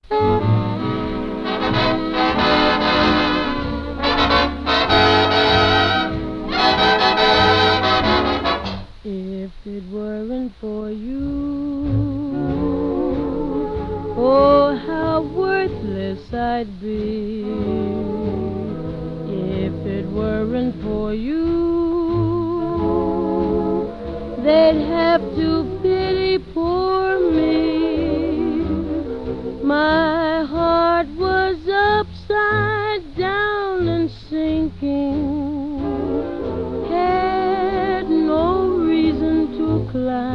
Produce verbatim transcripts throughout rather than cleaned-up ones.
If it weren't for you, oh, how worthless I'd be. If it weren't for you, they'd have to pity poor me. My heart was upside down and sinking, had no reason to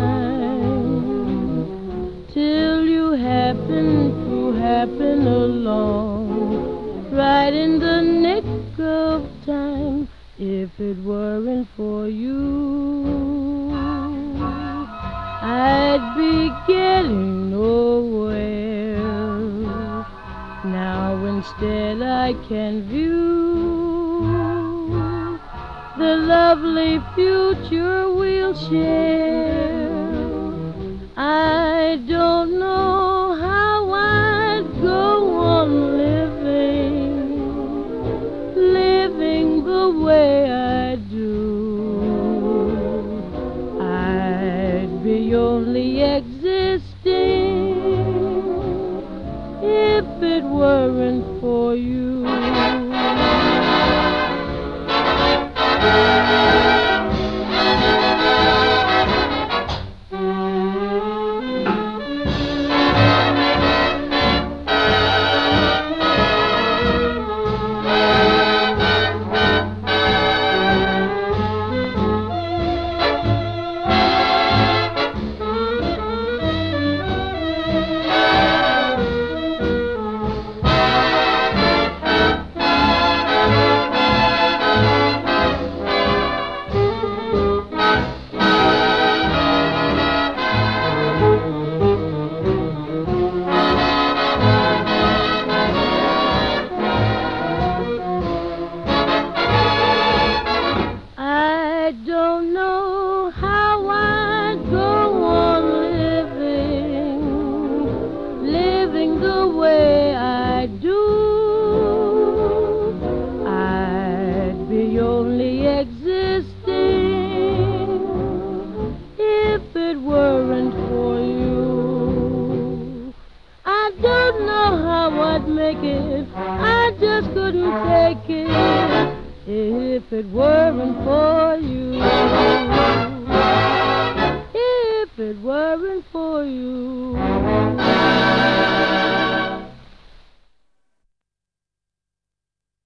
climb, till you happened to happen along, right in the nick of time. If it weren't for you, I'd be getting nowhere. Now instead I can view the lovely future we'll share. I don't know how I'd go on living, living the way I do. I'd be only existing if it weren't for you. I don't know how I'd go on living, living the way I do. I'd be only existing if it weren't for you. I don't know how I'd make it, I just couldn't take it if it weren't for you. If it weren't for you.